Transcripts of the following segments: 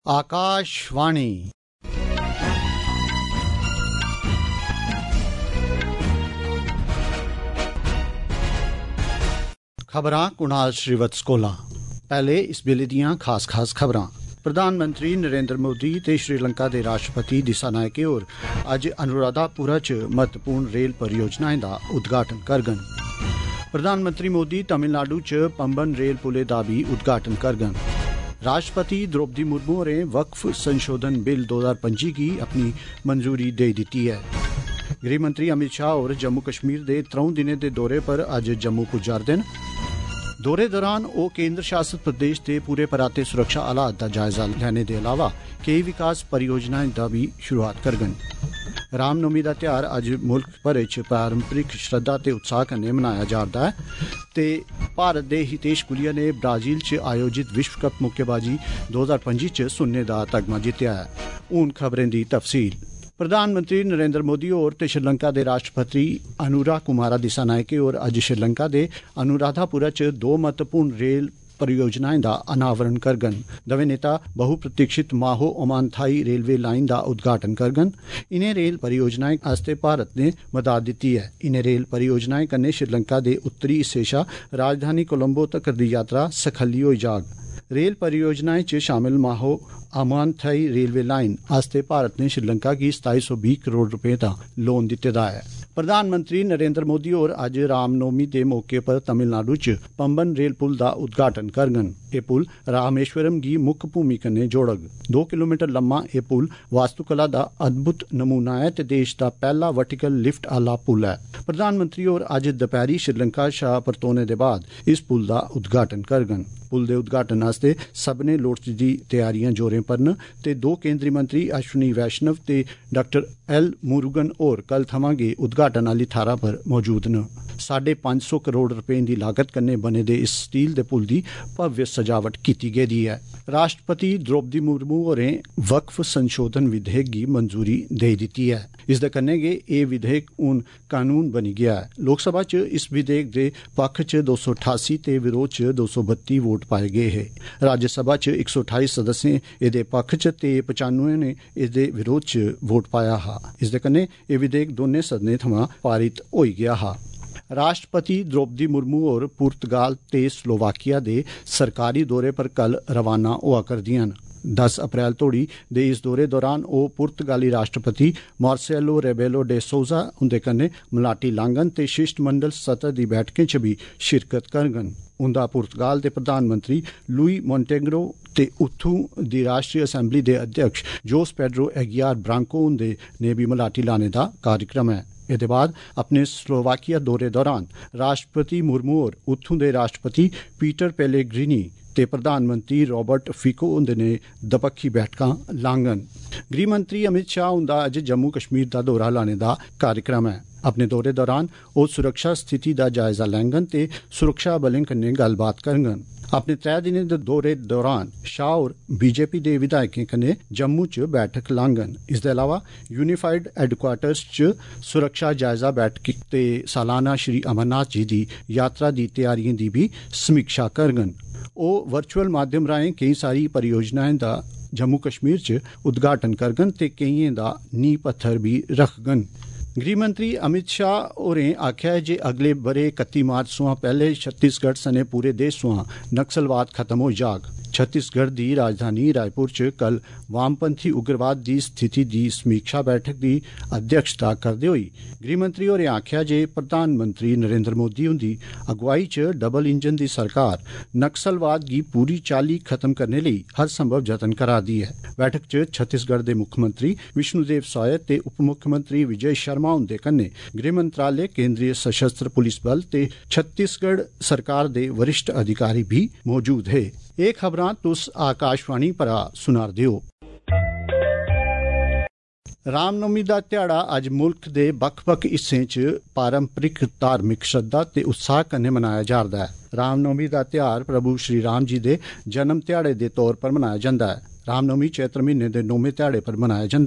आकाशवाणी खबरां कुणाल श्रीवत्स कोला। पहले इस बेले दियां खास खबरां। प्रधानमंत्री नरेंद्र मोदी ते श्रीलंका दे राष्ट्रपति दिसानायके होर अज्ज अनुराधापुरा च महत्वपूर्ण रेल परियोजनाएं दा उद्घाटन करगन। प्रधानमंत्री मोदी तमिलनाडु च पंबन रेल पुले दा भी उद्घाटन करगन। राष्ट्रपति द्रौपदी मुर्मू होरें वक्फ संशोधन बिल 2025 गी अपनी मंजूरी दे दित्ती है। गृहमंत्री अमित शाह होर जम्मू कश्मीर दे 3 दिनें दे दौरे पर अज्ज जम्मू पुज्जा'रदे न। दौरे दौरान ओह केंद्र शासित प्रदेश दे पूरे पराते सुरक्षा हालात दा जायजा लैने दे अलावा केई विकास परियोजनाएं दा भी शुरुआत करगन। रामनवमी दा ध्यार अज्ज मुल्क भरे च पारंपरिक श्रद्धा ते उत्साह कन्नै मनाया जा'रदा है ते भारत दे हितेश गुलिया ने ब्राजील च आयोजित विश्व कप मुक्केबाजी 2025 च सुन्ने दा तगमा जित्तेआ है। हून खबरें दी तफसील। प्रधानमंत्री नरेंद्र मोदी होर ते श्रीलंका दे राष्ट्रपति अनुराकुमारा दिसानायके होर अज्ज श्रीलंका दे अनुराधापुरा च 2 महत्वपूर्ण रेल परियोजनाएं दा अनावरण करगन। दवे नेता बहुप्रतीक्षित माहो ओमानथाई रेलवे लाइन दा उद्घाटन करगन। इनें रेल परियोजनाएं आस्ते भारत ने मदद दित्ती है। इनें रेल परियोजनाएं कन्नै श्रीलंका दे उत्तरी हिस्से शा राजधानी कोलंबो तक्कर दी यात्रा सखल्ली होई जाग। रेल परियोजनाएं च शामिल माहो ओमानथाई रेलवे लाइन आस्ते भारत ने श्रीलंका गी 2720 करोड़ रुपए दा लोन दित्ते दा है। प्रधानमंत्री नरेंद्र मोदी होर अज्ज रामनवमी दे मौके पर तमिलनाडु च पंबन रेल पुल दा उद्घाटन करगन। एह पुल रामेश्वरम गी मुक्ख भूमि कन्नै जोड़ग। 2 किलोमीटर लम्मा एह पुल वास्तुकला दा अद्भुत नमूना है ते देश दा पैहला वर्टिकल लिफ्ट आह्ला पुल है। प्रधानमंत्री होर अज्ज दपैह्री श्रीलंका शा परतोने दे बाद इस पुल दा उद्घाटन करगन। पुल दे उद्घाटन आस्ते सभनें लोड़चदी तैयारियां जोरें पर न ते 2 केंद्री मंत्री अश्विनी वैष्णव ते डॉक्टर एल मुरुगन होर कल थमां गै उद्घाटन आह्ली थाह्रा पर मौजूद न। 550 करोड़ रुपए दी लागत कन्नै बने दे इस स्टील दे पुल दी भव्य सजावट कीती गेदी है। राष्ट्रपति द्रौपदी मुर्मू होरें वक्फ संशोधन विधेयक गी मंजूरी देई दित्ती है। इसदे कन्नै गै एह विधेयक हून कानून बनी गया है। लोकसभा च इस विधेयक दे पक्ष च 288 ते विरोध च 232 वोट पाए गए हे। राज्यसभा च 128 सदस्यें एहदे पक्ष च ते 95 ने एहदे विरोध च वोट पाया हा। इसदे कन्नै एह विधेयक दोनें सदनें थमां पारित होई गया हा। राष्ट्रपति द्रौपदी मुर्मू होर पुर्तगाल ते स्लोवाकिया दे सरकारी दौरे पर कल रवाना होआ करदियां न। 10 अप्रैल तोड़ी दे इस दौरे दौरान ओह पुर्तगाली राष्ट्रपति मार्सेलो रेबेलो डे सोजा उंदे कन्नै मलाटी लांघन ते शिष्टमंडल सतह दी बैठकें च भी शिरकत करङन। उंदा पुर्तगाल दे प्रधानमंत्री लुई मोंटेग्रो ते उत्थू दी राष्ट्रीय असैम्बली दे अध्यक्ष जोस पेड्रो एगियार ब्रांको हुंदे ने भी मलाटी लाने दा कार्यक्रम है। एहदे बाद अपने स्लोवाकिया दौरे दौरान राष्ट्रपति मुर्मू होर उत्थू दे राष्ट्रपति पीटर पेलेग्रिनी ते प्रधानमंत्री रॉबर्ट फिको हुंदे ने दपक्खी बैठकां लांघन। गृहमंत्री अमित शाह हुंदा अज्ज जम्मू कश्मीर दा दौरा लाने दा कार्यक्रम है। अपने दौरे दौरान ओह सुरक्षा स्थिति दा जायजा लैङन ते सुरक्षा बलें कन्नै गल्लबात करङन। अपने 3 दिनें दे दौरे दौरान शाह होर बीजेपी दे विधायकें कन्नै जम्मू च बैठक लांघन। इसदे अलावा यूनिफाइड हैडक्वार्टर्स च सुरक्षा जायजा बैठक ते सालाना श्री अमरनाथ जी दी यात्रा दी तैयारियें दी भी समीक्षा करङन। ओह वर्चुअल माध्यम राहें केई सारी परियोजनाएं दा जम्मू कश्मीर च उद्घाटन करङन ते केइयें दा नींह पत्थर भी रखङन। गृहमंत्री अमित शाह होरें आखेआ है जे अगले बरे 31 मार्च सोयां पैहले छत्तीसगढ़ सने पूरे देश सोयां नक्सलवाद खत्म होई जाग। छत्तीसगढ़ दी राजधानी रायपुर च कल वामपंथी उग्रवाद दी स्थिति दी समीक्षा बैठक दी अध्यक्षता करदे होई गृहमंत्री होरें आखेआ जे प्रधानमंत्री नरेंद्र मोदी हुंदी अगुवाई च डबल इंजन दी सरकार नक्सलवाद गी पूरी चाल्ली खत्म करने लेई हर संभव जतन करा दी है। बैठक च छत्तीसगढ़ दे मुक्खमंत्री विष्णुदेव साय ते उप मुक्खमंत्री विजय शर्मा हुंदे कन्नै गृह मंत्रालय, केंद्रीय सशस्त्र पुलिस बल ते छत्तीसगढ़ सरकार दे वरिष्ठ अधिकारी भी मौजूद हे। एह खबरां तुस आकाशवाणी परा सुना'रदे हो। रामनवमी दा ध्याड़ा अज्ज मुल्क दे बक्ख-बक्ख हिस्सें च पारंपरिक धार्मिक श्रद्धा ते उत्साह कन्नै मनाया जा'रदा है। रामनवमी दा ध्यार प्रभु श्री राम जी दे जन्म ध्याड़े दे तौर पर मनाया जंदा है। रामनवमी चैत्र महीने दे 9वें ध्याड़े पर मनाया जंदा है।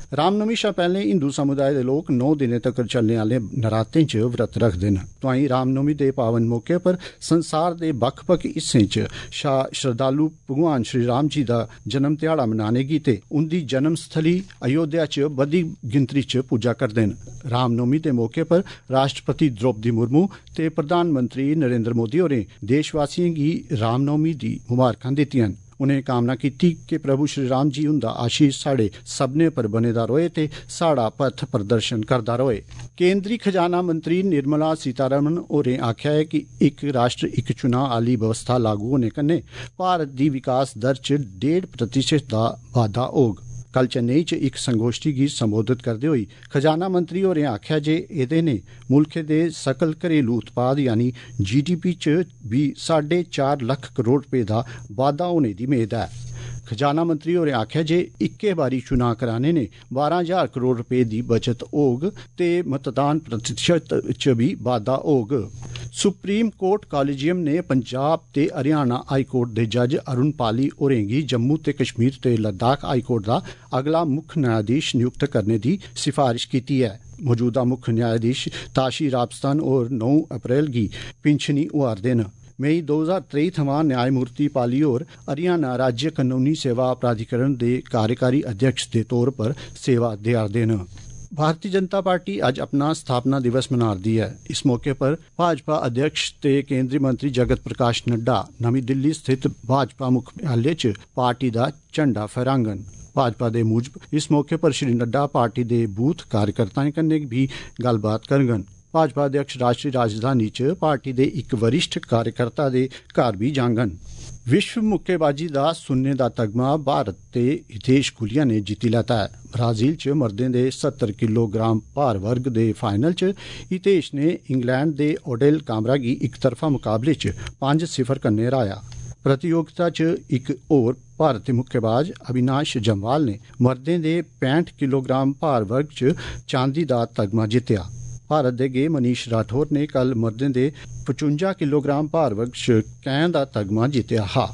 रामनवमी शा पैहले हिंदू समुदाय दे लोक 9 दिनें तक चलने आले नरातें च व्रत रखदे न। तोआईं रामनवमी दे पावन मौके पर संसार दे बक्ख-बक्ख हिस्सें च श्रद्धालु भगवान श्री राम जी दा जन्म ध्याड़ा मनाने गी ते उंदी जन्म स्थली अयोध्या च बड्डी गिनतरी च पूजा करदे न। रामनवमी दे मौके पर राष्ट्रपति द्रौपदी मुर्मू ते प्रधानमंत्री नरेंद्र मोदी होरें देशवासियें गी रामनवमी दी मुबारकां दित्तियां न। उनें कामना की कि प्रभु श्री राम जी हुंदा आशीष साढ़े सभनें पर बने दा रोए ते साड़ा पथ प्रदर्शन करदा रोए। केंद्री खजाना मंत्री निर्मला सीतारमण होरें आखेआ है कि इक राष्ट्र इक चुनां आली व्यवस्था लागू होने कन्नै भारत दी विकास दर च 1.5% दा बाद्धा होग। कल चेन्नई च इक संगोष्ठी गी संबोधित करदे होई खजाना मंत्री होरें आखेआ जे एह्दे ने मुल्खै दे सकल घरेलू उत्पाद यानी GDP च भी 4.5 लक्ख करोड़ रपे दा बाद्धा होने दी मेद है। खजाना मंत्री होरें आखेआ जे इक्के बारी चुनां कराने ने 12,000 करोड़ रपे दी बचत होग ते मतदान प्रतिशत च भी बाद्धा होग। सुप्रीम कोर्ट कॉलेजियम ने पंजाब ते हरियाणा हाई कोर्ट दे जज अरुण पाली होरें गी जम्मू ते कश्मीर ते लद्दाख हाई कोर्ट दा अगला मुक्ख न्यायाधीश नियुक्त करने दी सिफारिश कीती है। मौजूदा मुक्ख न्यायाधीश ताशी राबस्तान होर 9 अप्रैल गी पिंशनी होआ'रदे न। मई 2023 थमां न्यायमूर्ति पाली होर हरियाणा राज्य कानूनी सेवा प्राधिकरण दे कार्यकारी अध्यक्ष दे तौर पर सेवा देआ'रदे न। भारतीय जनता पार्टी अज्ज अपना स्थापना दिवस मना'रदी है। इस मौके पर भाजपा अध्यक्ष ते केंद्रीय मंत्री जगत प्रकाश नड्डा नमीं दिल्ली स्थित भाजपा मुख्यालय च पार्टी दा झंडा फहराङन। भाजपा दे मूजब इस मौके पर श्री नड्डा पार्टी दे बूथ कार्यकर्ताएं कन्नै भी गल्लबात करङन। भाजपा अध्यक्ष राष्ट्रीय राजधानी च पार्टी दे इक वरिष्ठ कार्यकर्ता दे घर भी जाङन। विश्व मुक्केबाजी दा सुन्ने दा तगमा भारत ते हितेश गुलिया ने जित्ती लैता है। ब्राजील च मर्दें दे 70 किलोग्राम भार वर्ग दे फाइनल च हितेश ने इंग्लैंड दे ओडेल कामरा गी इक तरफा मुकाबले च 5-0 कन्नै हराया। प्रतियोगिता च इक होर भारती मुक्केबाज अविनाश जम्वाल ने मर्दें दे 65 किलोग्राम भार वर्ग च चांदी दा तगमा जित्तिया। भारत दे गे मनीष राठौर ने कल मर्दें दे 55 किलोग्राम भार वर्ग च कैं दा तगमा जित्तिया हा।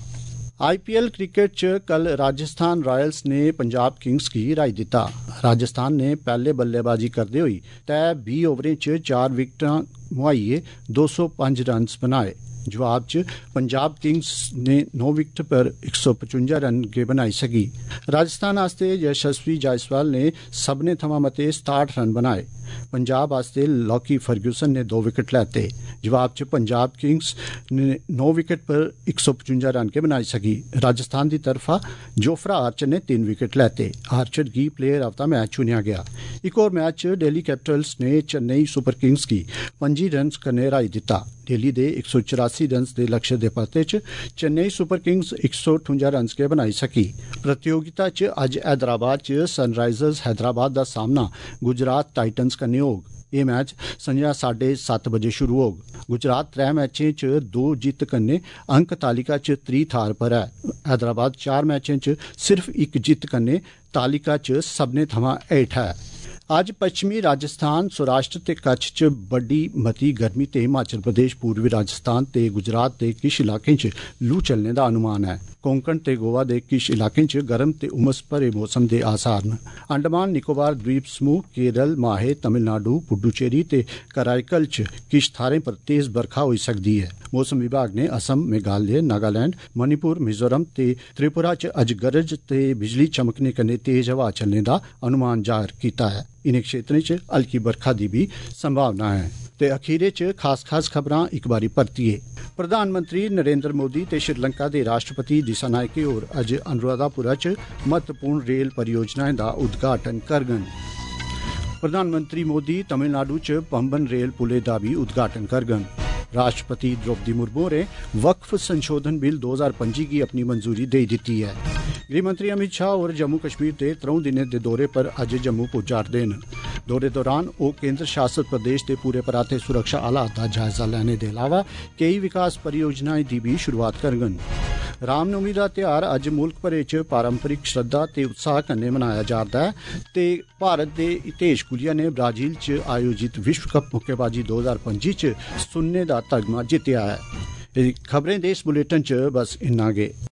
IPL क्रिकेट च कल राजस्थान रॉयल्स ने पंजाब किंग्स गी हराई दित्ता। राजस्थान ने पैह्ले बल्लेबाजी करदे होई तय 20 ओवरें च 4 विकटां मुहाइयै 205 रन बनाए। जवाब च पंजाब किंग्स ने 9 विकेट पर 155 रन गै बनाई सकी। राजस्थान आस्ते यशस्वी जायसवाल ने सभनें थमां मते 67 रन बनाए। पंजाब आस्ते लॉकी फर्ग्यूसन ने 2 विकेट लैते। जवाब च पंजाब किंग्स ने 9 विकेट पर 155 रन गै बनाई सकी। राजस्थान दी तरफा जोफ्रा आर्चर ने 3 विकेट लैते। आर्चर गी प्लेयर ऑफ द मैच चुनेआ गया। इक होर मैच च दिल्ली कैपिटल्स ने चेन्नई सुपर किंग्स गी 25 रन कन्नै हराई दित्ता। दिल्ली दे 184 रन दे लक्ष्य दे परते च चेन्नई सुपर किंग्स 158 रन गै बनाई सकी। प्रतियोगिता च अज्ज हैदराबाद च सनराइजर्स हैदराबाद दा सामना गुजरात टाइटन्स कन्नै होग। एह् मैच संझा 7:30 बजे शुरू होग। गुजरात 3 मैचें च 2 जित्त कन्नै अंक तालिका च त्री थाह्र पर है। हैदराबाद 4 मैचें च सिर्फ 1 जित्त कन्नै तालिका च सभनें थमां हेठ है। अज्ज पश्चिमी राजस्थान सौराष्ट्र ते कच्छ च बड्डी मती गर्मी ते हिमाचल प्रदेश पूर्वी राजस्थान ते गुजरात दे किश इलाकें च लू चलने दा अनुमान है। कोंकण ते गोवा दे किश इलाकें च गर्म ते उमस भरे मौसम दे आसार न। अंडमान निकोबार द्वीप समूह, केरल, माहे, तमिलनाडु, पुडुचेरी ते कराईकल च किश थाह्रें पर तेज बरखा होई सकदी है। मौसम विभाग ने असम, मेघालय, नागालैंड, मणिपुर, मिजोरम ते त्रिपुरा च अज्ज गरज ते बिजली चमकने कन्नै तेज हवा चलने दा अनुमान जाहिर कीता है। इनें क्षेत्रें च हल्की बरखा दी भी संभावना है। ते अखीरे च खास खबरां इक बारी परतियै। प्रधानमंत्री नरेंद्र मोदी ते श्रीलंका दे राष्ट्रपति दिसानायके होर अज्ज अनुराधापुरा च महत्वपूर्ण रेल परियोजनाएं दा उद्घाटन करङन। प्रधानमंत्री मोदी तमिलनाडु च पंबन रेल पुलै दा भी उद्घाटन करङन। राष्ट्रपति द्रौपदी मुर्मू होरें वक्फ संशोधन बिल 2025 गी अपनी मंजूरी देई दित्ती है। गृहमंत्री अमित शाह होर जम्मू कश्मीर दे 3 दिनें दे दौरे पर अज्ज जम्मू पुज्जा'रदे न। दौरे दौरान ओह् केंद्र शासित प्रदेश दे पूरे पराते सुरक्षा हालात दा जायजा लैने दे अलावा केई विकास परियोजनाएं दी भी शुरुआत करङन। रामनवमी दा ध्यार अज्ज मुल्क भरे च पारंपरिक श्रद्धा ते उत्साह कन्नै मनाया जा'रदा है ते भारत दे हितेश गुलिया ने ब्राजील च आयोजित विश्व कप मुक्केबाजी 2025 च सुन्ने दा तगमा जित्तेआ है। खबरें दे इस बुलेटिन च बस इन्ना गै।